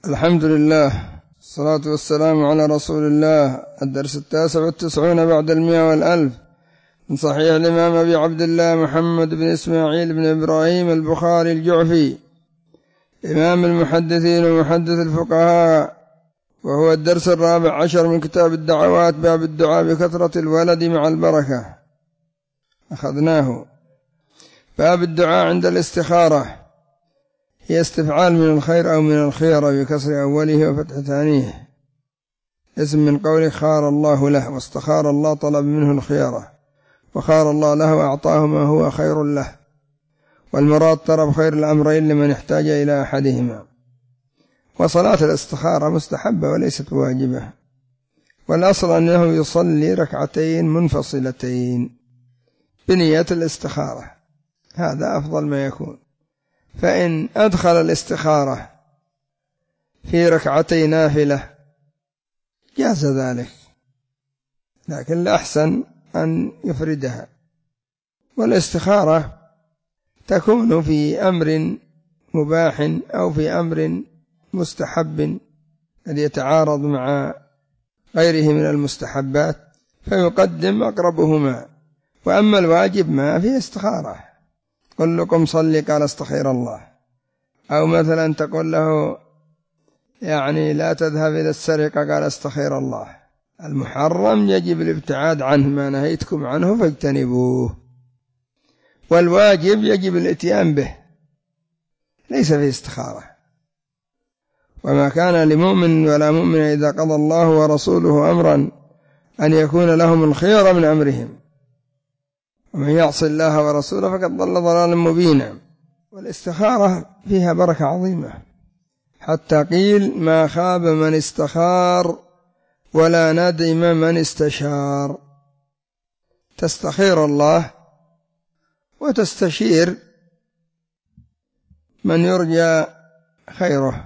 الحمد لله، الصلاة والسلام على رسول الله. الدرس 99 بعد 100 و1000 من صحيح الإمام أبي عبد الله محمد بن إسماعيل بن إبراهيم البخاري الجعفي، إمام المحدثين ومحدث الفقهاء، وهو الدرس 14 من كتاب الدعوات، باب الدعاء بكثرة الولد مع البركة. أخذناه. باب الدعاء عند الاستخارة، هي استفعال من الخير أو من الخيرة بكسر أوله وفتح ثانيه، اسم من قوله خار الله له، واستخار الله طلب منه الخيرة، وخار الله له وأعطاه ما هو خير له، والمراد طلب خير الأمرين لمن احتاج إلى أحدهما. وصلاة الاستخارة مستحبة وليست واجبة، والأصل أنه يصلي ركعتين منفصلتين بنية الاستخارة، هذا أفضل ما يكون. فإن أدخل الاستخارة في ركعتي نافلة جاز ذلك، لكن الأحسن أن يفردها. والاستخارة تكون في أمر مباح أو في أمر مستحب قد يتعارض مع غيره من المستحبات، فيقدم أقربهما. وأما الواجب ما فيه استخارة، قل لكم صلي قال استخير الله، أو مثلا تقول له لا تذهب إلى السرقة قال استخير الله. المحرم يجب الابتعاد عنه، ما نهيتكم عنه فاجتنبوه. والواجب يجب الاتيان به، ليس فيه استخارة. وما كان لمؤمن ولا مؤمن إذا قضى الله ورسوله أمرا أن يكون لهم الخير من أمرهم، ومن يعص الله ورسوله فقد ضل ضلالا مبينا. والاستخارة فيها بركة عظيمة، حتى قيل ما خاب من استخار ولا ندم من استشار. تستخير الله وتستشير من يرجى خيره،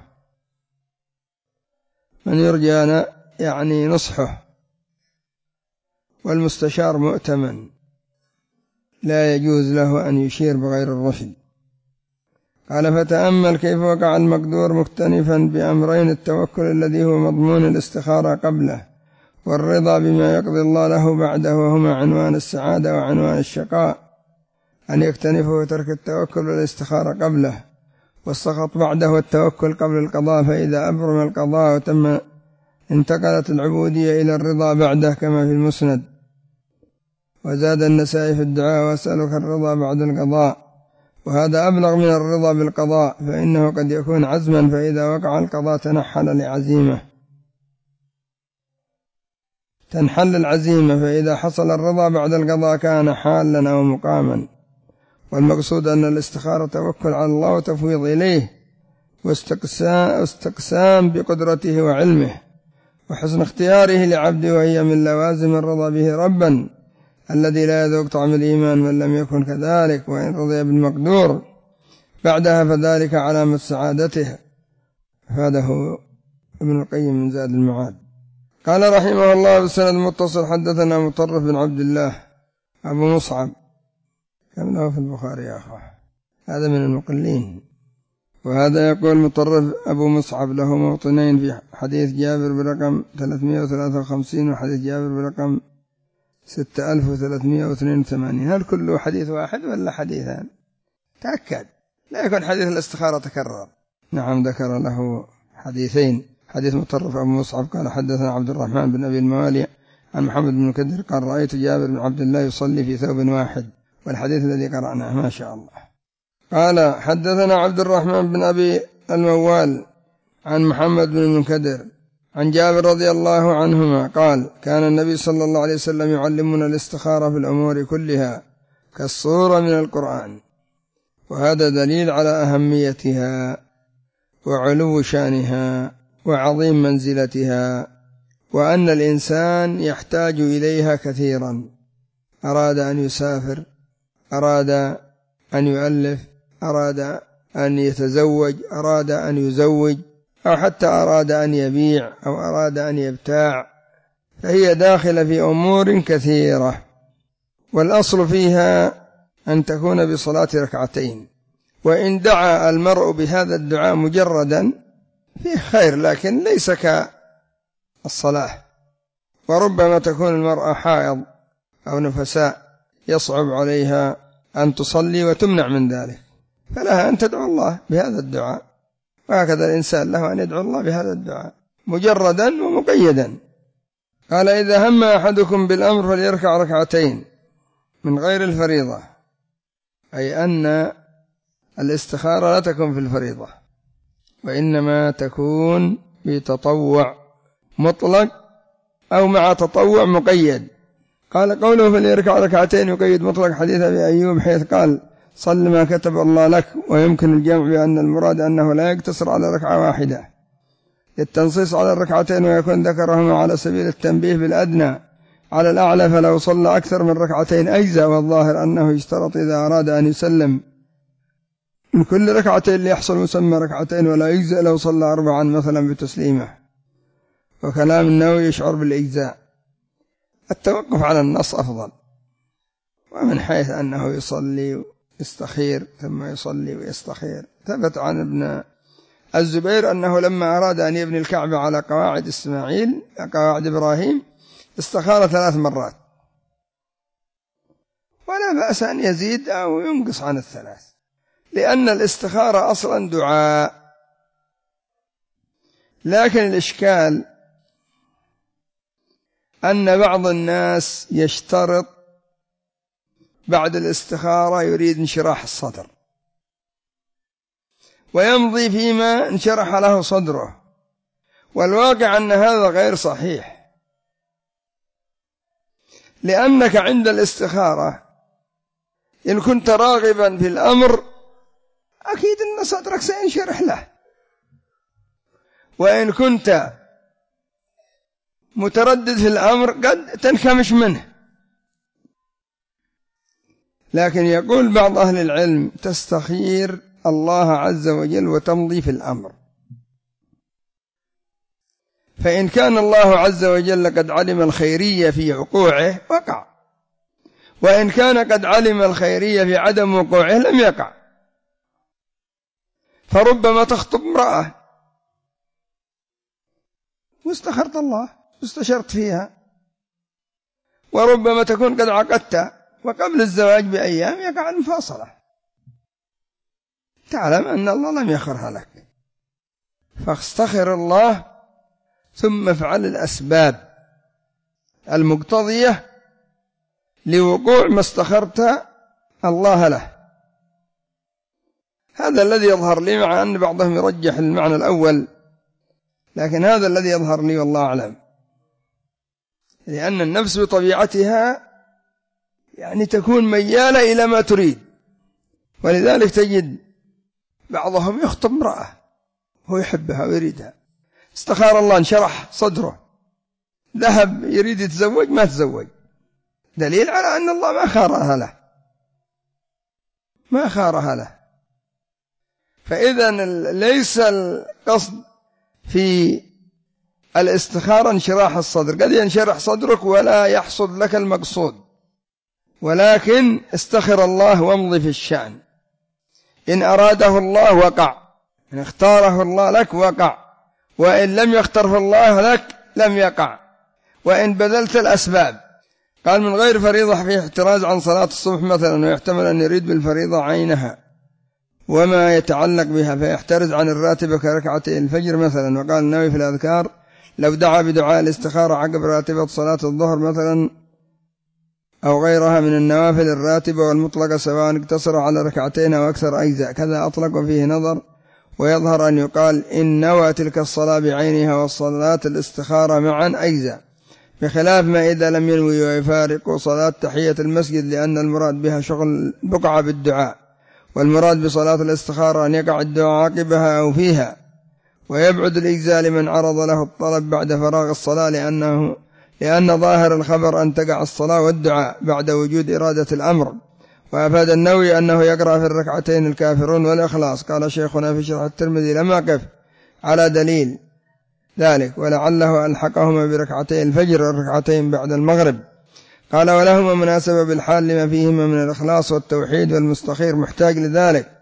من يرجى نصحه، والمستشار مؤتمن لا يجوز له أن يشير بغير الرشد. قال فتأمل كيف وقع المقدور مكتنفا بأمرين: التوكل الذي هو مضمون الاستخارة قبله، والرضا بما يقضي الله له بعده، وهما عنوان السعادة وعنوان الشقاء. أن يكتنفه وترك التوكل والاستخارة قبله، والسخط بعده والتوكل قبل القضاء، فإذا أبرم القضاء وتم انتقلت العبودية إلى الرضا بعده كما في المسند. وزاد النسائي في الدعاء: وأسألك الرضا بعد القضاء، وهذا أبلغ من الرضا بالقضاء، فإنه قد يكون عزما، فإذا وقع القضاء تنحل العزيمة، فإذا حصل الرضا بعد القضاء كان حالا أو مقاما. والمقصود أن الاستخارة توكل على الله وتفويض إليه، واستقسام بقدرته وعلمه، وحسن اختياره لعبده، وهي من لوازم الرضا به ربا الذي لا يذوق طعم الإيمان من لم يكن كذلك. وإن رضي بالمقدور بعدها فذلك علامة سعادته. هذا هو ابن القيم من زاد المعاد. قال رحمه الله بالسند المتصل: حدثنا مطرف بن عبد الله أبو مصعب، كم له في البخاري يا أخوة، هذا من المقلين. وهذا يقول مطرف أبو مصعب له موطنين في حديث جابر برقم 353 وحديث جابر برقم 6382. هل كله حديث واحد ولا حديثان؟ تأكد لا يكون حديث الاستخارة تكرر. نعم، ذكر له حديثين. حديث مطرف أبو مصعب قال حدثنا عبد الرحمن بن أبي الموالي عن محمد بن كدر قال رأيت جابر بن عبد الله يصلي في ثوب واحد، والحديث الذي قرأناه ما شاء الله. قال حدثنا عبد الرحمن بن أبي الموال عن محمد بن المنكدر عن جابر رضي الله عنهما قال: كان النبي صلى الله عليه وسلم يعلمنا الاستخارة في الأمور كلها كالصورة من القرآن، وهذا دليل على أهميتها وعلو شأنها وعظيم منزلتها، وأن الإنسان يحتاج إليها كثيرا. أراد أن يسافر، أراد أن يؤلف، أراد أن يتزوج، أراد أن يزوج، أو حتى أراد أن يبيع أو أراد أن يبتاع، فهي داخلة في أمور كثيرة. والأصل فيها أن تكون بصلاة ركعتين. وإن دعا المرء بهذا الدعاء مجردا فيه خير لكن ليس كالصلاة. وربما تكون المرأة حائض أو نفساء يصعب عليها أن تصلي وتمنع من ذلك، فلها أن تدعو الله بهذا الدعاء، وهكذا الإنسان له أن يدعو الله بهذا الدعاء مجردا ومقيدا. قال إذا هم أحدكم بالأمر فليركع ركعتين من غير الفريضة، أي أن الاستخارة لا تكون في الفريضة وإنما تكون بتطوع مطلق أو مع تطوع مقيد. قال قوله فليركع ركعتين يقيد مطلق حديث أبي أيوب حيث قال صل ما كتب الله لك، ويمكن الجمع بأن المراد أنه لا يقتصر على ركعة واحدة للتنصيص على الركعتين، ويكون ذكرهما على سبيل التنبيه بالأدنى على الأعلى، فلو صلى أكثر من ركعتين أجزاء، والظاهر أنه يشترط إذا أراد أن يسلم من كل ركعتين ليحصل مسمى ركعتين، ولا يجزأ لو صلى 4 مثلا بتسليمه. وكلام النووي يشعر بالإجزاء. التوقف على النص أفضل، ومن حيث أنه يصلي ويستخير ثم يصلي ويستخير، ثبت عن ابن الزبير أنه لما أراد أن يبني الكعبة على قواعد إسماعيل قواعد إبراهيم استخار 3 مرات، ولا بأس أن يزيد أو ينقص عن 3، لأن الاستخارة أصلا دعاء. لكن الإشكال أن بعض الناس يشترط بعد الاستخارة يريد انشراح الصدر، ويمضي فيما انشرح له صدره، والواقع أن هذا غير صحيح، لأنك عند الاستخارة إن كنت راغبا في الأمر أكيد أن صدرك سينشرح له، وإن كنت متردد في الأمر قد تنكمش منه. لكن يقول بعض أهل العلم تستخير الله عز وجل وتمضي في الأمر، فإن كان الله عز وجل قد علم الخيرية في وقوعه وقع، وإن كان قد علم الخيرية في عدم وقوعه لم يقع. فربما تخطب امرأة واستخرت الله واستشرت فيها، وربما تكون قد عقدت وقبل الزواج بأيام يقع المفاصلة، تعلم أن الله لم يخرها لك، فاستخر الله ثم افعل الأسباب المقتضية لوقوع ما استخرت الله له. هذا الذي يظهر لي، مع أن بعضهم يرجح المعنى الأول، لكن هذا الذي يظهر لي والله أعلم، لأن النفس بطبيعتها يعني تكون ميالة إلى ما تريد، ولذلك تجد بعضهم يخطب امرأة هو يحبها ويريدها، استخار الله انشرح صدره، ذهب يريد يتزوج ما تزوج، دليل على أن الله ما خارها له. فإذا ليس القصد في الاستخارة انشراح الصدر، قد ينشرح صدرك ولا يحصل لك المقصود، ولكن استخر الله وامضي في الشأن. إن أراده الله وقع، إن اختاره الله لك وقع، وإن لم يختره الله لك لم يقع، وإن بذلت الأسباب. قال من غير فريضة في احتراز عن صلاة الصبح مثلا، ويحتمل أن يريد بالفريضة عينها وما يتعلق بها، فيحترز عن الراتبة كركعتي الفجر مثلا. وقال النووي في الأذكار لو دعا بدعاء الاستخارة عقب راتبة صلاة الظهر مثلا أو غيرها من النوافل الراتبة والمطلقة سواء اقتصر على ركعتين أو أكثر أجزاء، كذا أطلق وفيه نظر. ويظهر أن يقال إن نوى تلك الصلاة بعينها والصلاة الاستخارة معا أجزاء، بخلاف ما إذا لم ينوي ويفارق صلاة تحية المسجد، لأن المراد بها شغل بقعة بالدعاء، والمراد بصلاة الاستخارة أن يقع الدعاء عقبها أو فيها، ويبعد الإجزاء لمن عرض له الطلب بعد فراغ الصلاة، لأن ظاهر الخبر أن تقع الصلاة والدعاء بعد وجود إرادة الأمر. وأفاد النووي أنه يقرأ في الركعتين الكافرون والإخلاص. قال شيخنا في شرح الترمذي لم أقف على دليل ذلك، ولعله ألحقهما بركعتي الفجر والركعتين بعد المغرب. قال ولهما مناسبة بالحال لما فيهما من الإخلاص والتوحيد، والمستخير محتاج لذلك.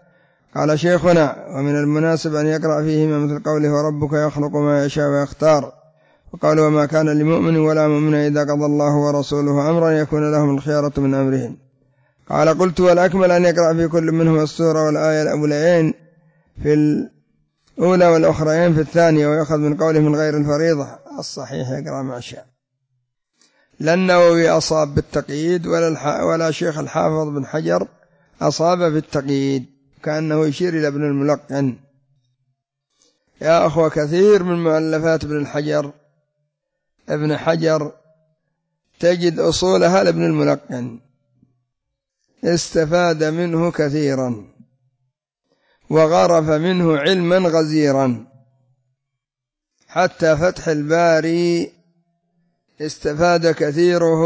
قال شيخنا: ومن المناسب أن يقرأ فيهما مثل قوله: وربك يخلق ما يشاء ويختار، وقال: وما كان لمؤمن ولا مؤمن إذا قضى الله ورسوله أمرا يكون لهم الخيارة من أمرهم. قال: قلت: والأكمل أن يقرأ في كل منهما السورة والآية الأولين في الأولى والأخرين في الثانية، ويأخذ من قوله من غير الفريضة. الصحيح يقرأ ما شاء. لا النووي أصاب بالتقييد ولا شيخ الحافظ بن حجر أصاب بالتقييد، كأنه يشير إلى ابن الملقن. يا أخوة، كثير من مؤلفات ابن حجر تجد أصولها لابن الملقن، استفاد منه كثيرا وغرف منه علما غزيرا، حتى فتح الباري استفاد كثيره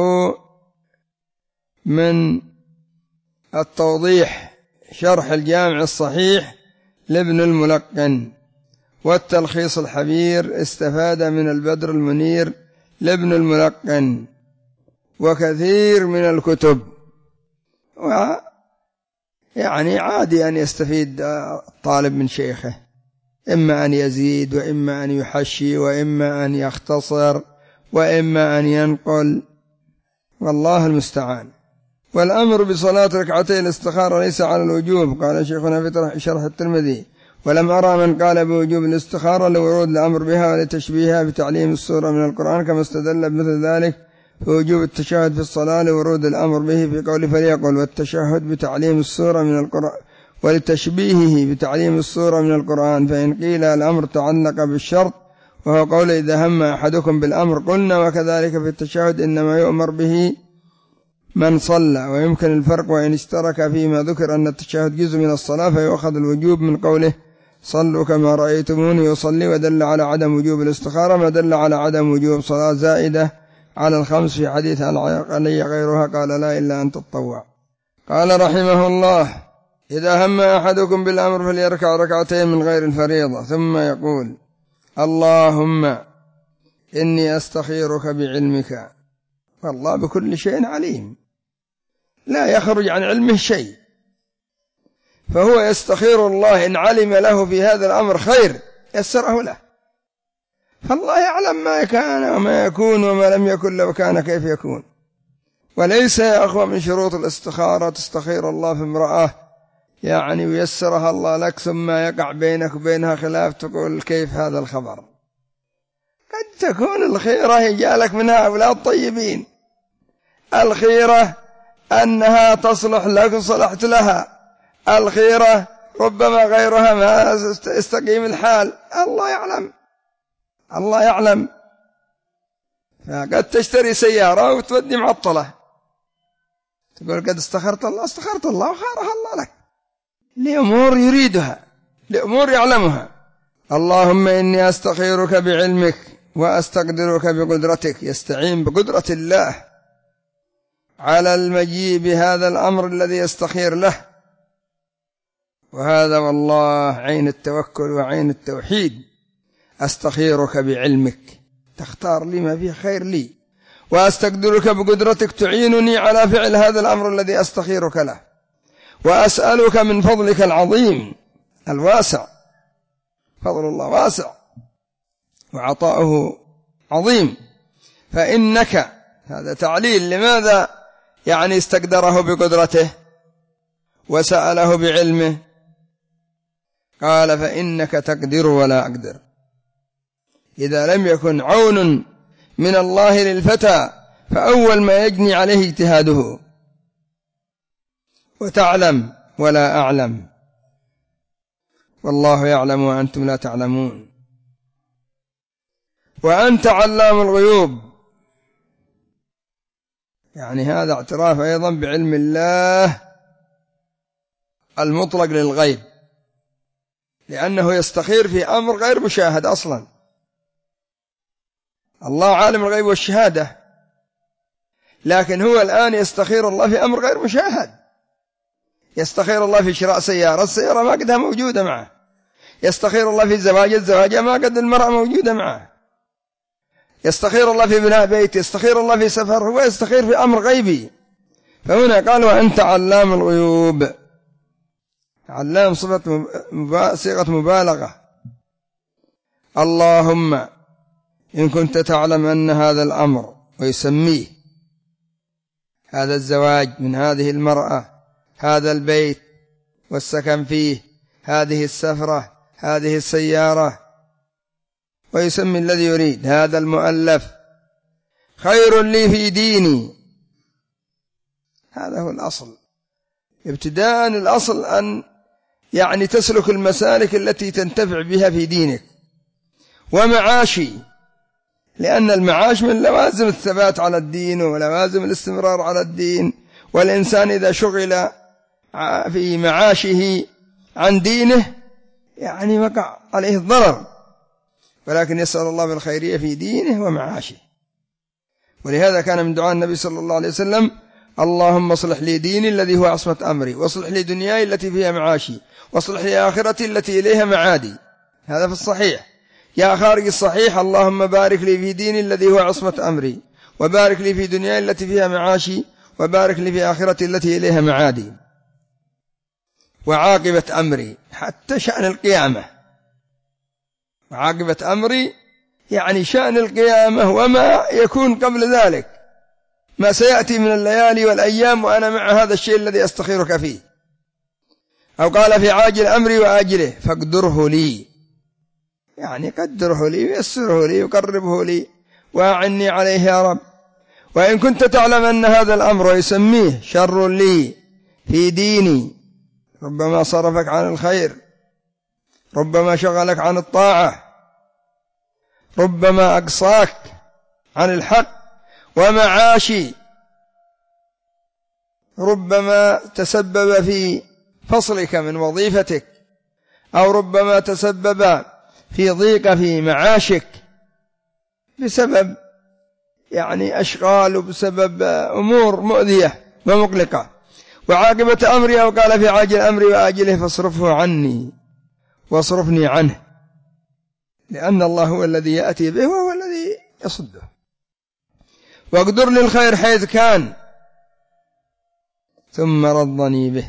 من التوضيح شرح الجامع الصحيح لابن الملقن، والتلخيص الحبير استفاد من البدر المنير لابن الملقن، وكثير من الكتب. يعني عادي أن يستفيد الطالب من شيخه، إما أن يزيد وإما أن يحشي وإما أن يختصر وإما أن ينقل، والله المستعان. والأمر بصلاة ركعتي الاستخارة ليس على الوجوب. قال شيخنا في شرح الترمذي: ولم أرى من قال بوجوب الاستخارة لورود الأمر بها ولتشبيهها بتعليم السورة من القرآن، كما استدل بمثل ذلك في وجوب التشهد في الصلاة لورود الأمر به في قول فليقل والتشهد بتعليم السورة من القرآن، ولتشبيهه بتعليم السورة من القرآن. فإن قيل الأمر تعلق بالشرط وهو قول إذا هم أحدكم بالأمر قلنا، وكذلك في التشهد إنما يؤمر به من صلى. ويمكن الفرق وإن اشترك فيما ذكر أن التشهد جزء من الصلاة فيؤخذ الوجوب من قوله صلوا كما رأيتموني يصلي، ودل على عدم وجوب الاستخارة ما دل على عدم وجوب صلاة زائدة على الخمس في حديث علي غيرها قال لا إلا أن تطوع. قال رحمه الله: إذا هم أحدكم بالأمر فليركع ركعتين من غير الفريضة، ثم يقول: اللهم إني أستخيرك بعلمك، فالله بكل شيء عليم، لا يخرج عن علمه شيء، فهو يستخير الله إن علم له في هذا الأمر خير يسره له، فالله يعلم ما كان وما يكون وما لم يكن لو كان كيف يكون. وليس يا أخوة من شروط الاستخارة تستخير الله في امرأة يعني ويسرها الله لك، ثم يقع بينك وبينها خلاف تقول كيف هذا الخبر. قد تكون الخيرة يجالك منها أولاد طيبين، الخيرة أنها تصلح لك وصلحت لها، الخيرة ربما غيرها ما استقيم الحال، الله يعلم. فقد تشتري سيارة وتودي معطلة، تقول قد استخرت الله وخارها الله لك لأمور يريدها، لأمور يعلمها. اللهم إني أستخيرك بعلمك وأستقدرك بقدرتك، يستعين بقدرة الله على المجيء بهذا الأمر الذي يستخير له، وهذا والله عين التوكل وعين التوحيد. أستخيرك بعلمك، تختار لي ما فيه خير لي، وأستقدرك بقدرتك تعينني على فعل هذا الأمر الذي أستخيرك له، وأسألك من فضلك العظيم الواسع، فضل الله واسع وعطاؤه عظيم، فإنك، هذا تعليل لماذا يعني استقدره بقدرته وسأله بعلمه. قال فإنك تقدر ولا أقدر. إذا لم يكن عون من الله للفتى فأول ما يجني عليه اجتهاده، وتعلم ولا أعلم والله يعلم وأنتم لا تعلمون، وأنت علام الغيوب. يعني هذا اعتراف أيضا بعلم الله المطلق للغيب، لأنه يستخير في أمر غير مشاهد أصلا. الله عالم الغيب والشهادة، لكن هو الآن يستخير الله في أمر غير مشاهد. يستخير الله في شراء سيارة، السيارة ما قدها موجودة معه. يستخير الله في الزواج ما قد المرأة موجودة معه. يستخير الله في بناء بيت، يستخير الله في سفر، هو يستخير في أمر غيبي. فهنا قال وأنت علام الغيوب. علام صيغة مبالغة. اللهم إن كنت تعلم أن هذا الأمر، ويسميه هذا الزواج من هذه المرأة، هذا البيت والسكن فيه، هذه السفرة، هذه السيارة، ويسمي الذي يريد هذا المؤلف خير لي في ديني. هذا هو الأصل. ابتداء الأصل أن يعني تسلك المسالك التي تنتفع بها في دينك ومعاشي، لأن المعاش من لوازم الثبات على الدين ولوازم الاستمرار على الدين، والإنسان إذا شغل في معاشه عن دينه يعني وقع عليه الضرر، ولكن يسأل الله بالخيرية في دينه ومعاشه. ولهذا كان من دعاء النبي صلى الله عليه وسلم: اللهم اصلح لي ديني الذي هو عصمة أمري، واصلح لي دنياي التي فيها معاشي، واصلح لي آخرتي التي إليها معادي. هذا في الصحيح. يا خارج الصحيح: اللهم بارك لي في ديني الذي هو عصمة أمري، وبارك لي في دنياي التي فيها معاشي، وبارك لي في آخرتي التي إليها معادي. وعاقبة أمري، حتى شأن القيامة. وعاقبة أمري يعني شأن القيامة وما يكون قبل ذلك، ما سيأتي من الليالي والأيام وأنا مع هذا الشيء الذي أستخيرك فيه. أو قال: في عاجل أمري وآجله فاقدره لي، يعني قدره لي ويسره لي وقربه لي وأعني عليه يا رب. وإن كنت تعلم أن هذا الأمر يسميه شر لي في ديني، ربما صرفك عن الخير، ربما شغلك عن الطاعة، ربما أقصاك عن الحق، ومعاشي ربما تسبب في فصلك من وظيفتك، أو ربما تسبب في ضيق في معاشك بسبب يعني أشغال وبسبب أمور مؤذية ومقلقة. وعاقبة أمري، أو قال: في عاجل أمري وآجله فاصرفه عني واصرفني عنه، لأن الله هو الذي يأتي به وهو الذي يصده. واقدر لي الخير حيث كان ثم رضني به.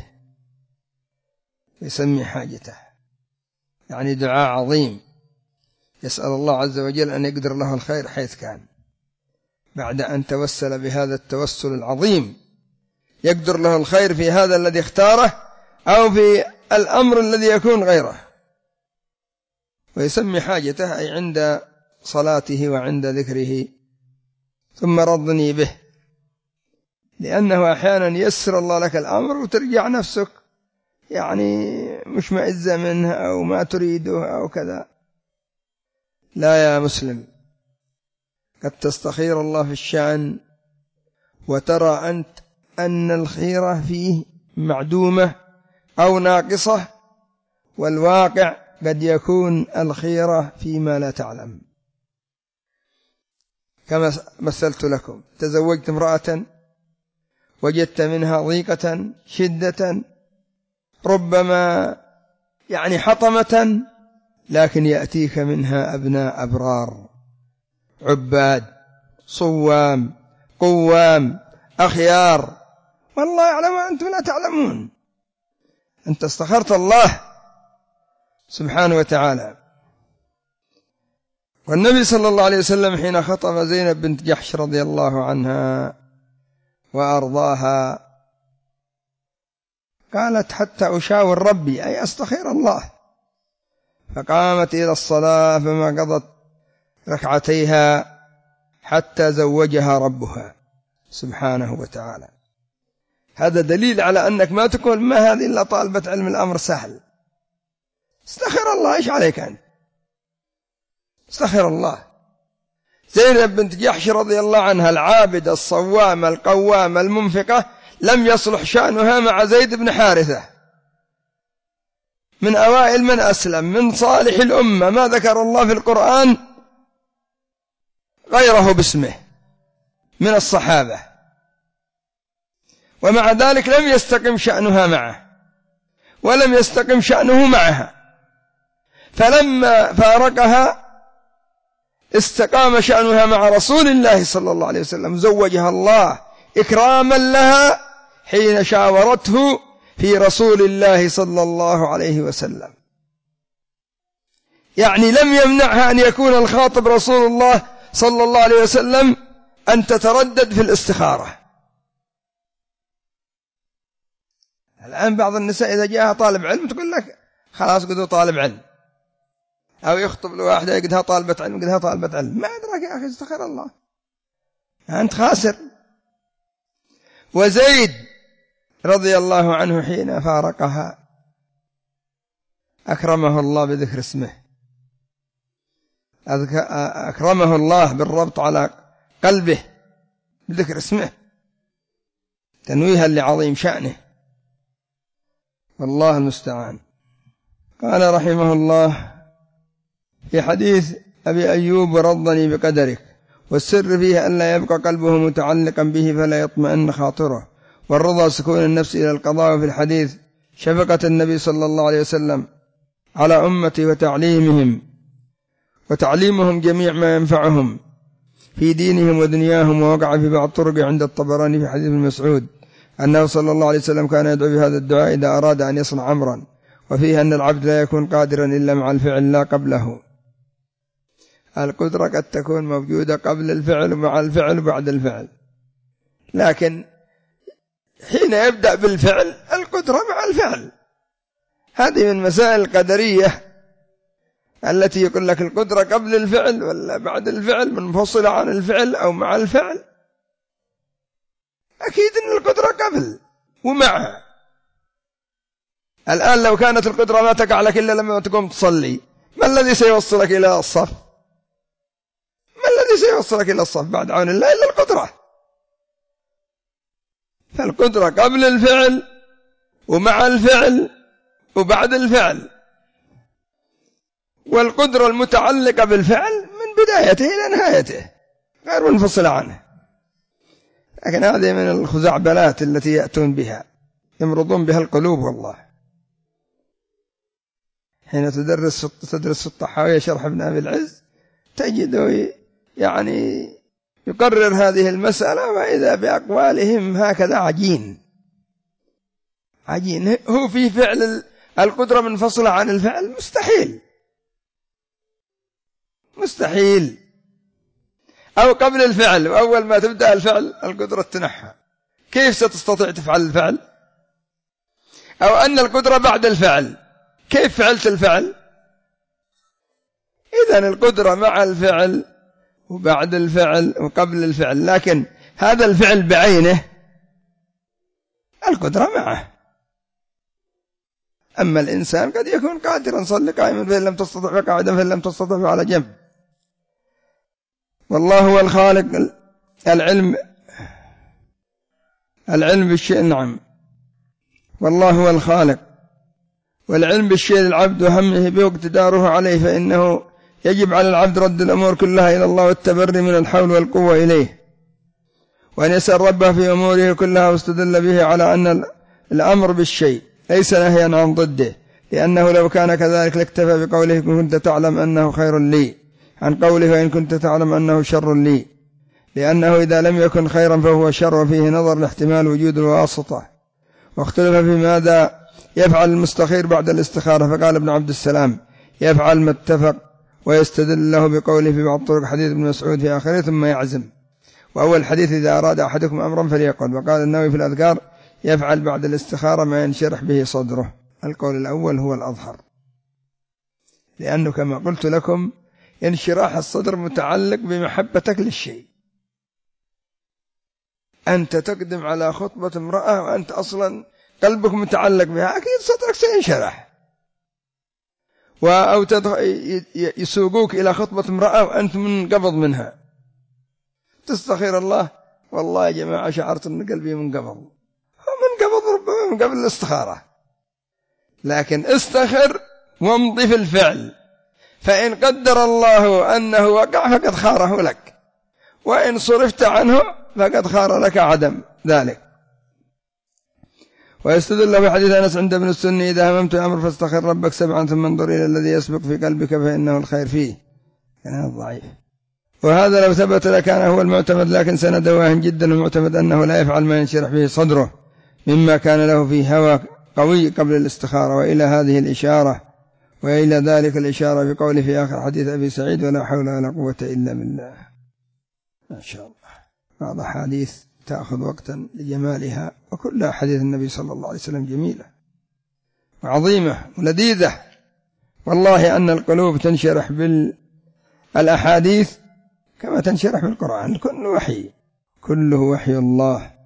يسمي حاجته، يعني دعاء عظيم، يسأل الله عز وجل أن يقدر له الخير حيث كان، بعد أن توسل بهذا التوسل العظيم يقدر له الخير في هذا الذي اختاره أو في الأمر الذي يكون غيره. ويسمي حاجته أي عند صلاته وعند ذكره ثم رضني به، لأنه أحيانا يسر الله لك الأمر وترجع نفسك يعني مشمئزة منه أو ما تريده أو كذا. لا يا مسلم، قد تستخير الله في الشأن وترى أنت أن الخيرة فيه معدومة أو ناقصة، والواقع قد يكون الخيرة فيما لا تعلم. كما مثلت لكم: تزوجت امرأة وجدت منها ضيقة شدة، ربما يعني حطمة، لكن يأتيك منها أبناء أبرار عباد صوام قوام أخيار، والله يعلم وأنتم لا تعلمون. أنت استخرت الله سبحانه وتعالى. والنبي صلى الله عليه وسلم حين خطب زينب بنت جحش رضي الله عنها وأرضاها قالت: حتى أشاور ربي، أي أستخير الله. فقامت إلى الصلاة فما قضت ركعتيها حتى زوجها ربها سبحانه وتعالى. هذا دليل على أنك ما تكون ما هذه إلا طالبة علم، الأمر سهل. استخير الله، إيش عليك أنت؟ استخير الله. زينب بنت جحش رضي الله عنها العابدة الصوامة القوامة المنفقة لم يصلح شأنها مع زيد بن حارثة، من أوائل من أسلم، من صالح الأمة، ما ذكر الله في القرآن غيره باسمه من الصحابة، ومع ذلك لم يستقم شأنها معه ولم يستقم شأنه معها. فلما فارقها استقام شأنها مع رسول الله صلى الله عليه وسلم، زوجها الله إكراما لها حين شاورته في رسول الله صلى الله عليه وسلم، يعني لم يمنعها أن يكون الخاطب رسول الله صلى الله عليه وسلم أن تتردد في الاستخارة. الآن بعض النساء إذا جاءها طالب علم تقول لك خلاص قد هو طالب علم، أو يخطب لواحدة يقدها طالبة علم قدها طالبة علم، ما أدراك يا أخي استخير الله، أنت خاسر. وزيد رضي الله عنه حين فارقها أكرمه الله بذكر اسمه، أكرمه الله بالربط على قلبه بذكر اسمه تنويها لعظيم شأنه، والله المستعان. قال رحمه الله في حديث أبي أيوب: ورضني بقدرك، والسر فيه أن لا يبقى قلبه متعلقا به فلا يطمئن خاطره، والرضا سكون النفس إلى القضاء. وفي الحديث شفقة النبي صلى الله عليه وسلم على أمتي وتعليمهم جميع ما ينفعهم في دينهم ودنياهم. ووقع في بعض الطرق عند الطبراني في حديث ابن مسعود أنه صلى الله عليه وسلم كان يدعو بهذا الدعاء إذا أراد أن يصنع أمرا، وفيه أن العبد لا يكون قادرا إلا مع الفعل لا قبله. القدرة قد تكون موجودة قبل الفعل ومع الفعل وبعد الفعل، لكن حين يبدأ بالفعل القدرة مع الفعل. هذه من مسائل القدرية التي يقول لك القدرة قبل الفعل ولا بعد الفعل، منفصلة عن الفعل أو مع الفعل. أكيد أن القدرة قبل ومعها. الآن لو كانت القدرة ما تقع لك إلا لما تقوم تصلي، ما الذي سيوصلك إلى الصف؟ ما الذي سيوصلك إلى الصف بعد عون الله إلا القدرة؟ فالقدرة قبل الفعل ومع الفعل وبعد الفعل، والقدرة المتعلقة بالفعل من بدايته إلى نهايته غير منفصلة عنه. لكن هذه من الخزعبلات التي يأتون بها يمرضون بها القلوب. والله حين تدرس الطحاوية شرح ابن أبي العز تجده يعني يقرر هذه المسألة، وإذا بأقوالهم هكذا عجين. هو في فعل القدرة منفصلة عن الفعل؟ مستحيل. أو قبل الفعل، وأول ما تبدأ الفعل القدرة تنحى، كيف ستستطيع تفعل الفعل؟ أو أن القدرة بعد الفعل، كيف فعلت الفعل؟ إذن القدرة مع الفعل وبعد الفعل وقبل الفعل، لكن هذا الفعل بعينه القدرة معه. أما الإنسان قد يكون قادرا صلي قائما فإن لم تستطع فقاعدا فإن لم تستطع فعلى جنب. والله هو الخالق. العلم بالشيء، نعم، والله هو الخالق، والعلم بالشيء العبد وهمه به واقتداره عليه، فإنه يجب على العبد رد الأمور كلها إلى الله والتبري من الحول والقوة إليه، وأن يسأل ربه في أموره كلها، واستدل به على أن الأمر بالشيء ليس نهيا عن ضده، لأنه لو كان كذلك لاكتفى بقوله كنت تعلم أنه خير لي عن قوله فإن كنت تعلم أنه شر لي، لأنه إذا لم يكن خيرا فهو شر، وفيه نظر لاحتمال وجود الواسطة. واختلف في ماذا يفعل المستخير بعد الاستخارة، فقال ابن عبد السلام يفعل ما اتفق، ويستدل له بقوله في بعض طرق حديث ابن مسعود في آخره ثم يعزم. وأول حديث إذا أراد أحدكم أمرا فليقل. وقال النووي في الأذكار يفعل بعد الاستخارة ما ينشرح به صدره. القول الأول هو الأظهر، لأنه كما قلت لكم انشراح الصدر متعلق بمحبتك للشيء. أنت تقدم على خطبة امرأة وأنت أصلا قلبك متعلق بها، أكيد صدرك سينشرح. أو يسوقوك إلى خطبة امرأة وأنت منقبض منها، تستخير الله والله يا جماعة شعرت أن قلبي منقبض، ربما من قبل الاستخارة. لكن استخر وامضي في الفعل، فإن قدر الله أنه وقع فقد خاره لك، وإن صرفت عنه فقد خار لك عدم ذلك. ويستدل بحديث أنس عند ابن السني إذا هممت أمر فاستخر ربك 7 ثم انظر إلى الذي يسبق في قلبك فإنه الخير فيه. كان ضعيف، وهذا لو ثبت لكان هو المعتمد، لكن سند واهن جدا، المعتمد أنه لا يفعل ما ينشرح به صدره مما كان له فيه هوى قوي قبل الاستخارة. وإلى هذه الإشارة وإلى ذلك الإشارة في قوله في آخر حديث أبي سعيد: ولا حول ولا قوة إلا بالله. ما شاء الله، بعض حديث تأخذ وقتا لجمالها، وكل حديث النبي صلى الله عليه وسلم جميلة وعظيمة ولذيذة. والله أن القلوب تنشرح بالأحاديث كما تنشرح بالقرآن. كله وحي، كله وحي الله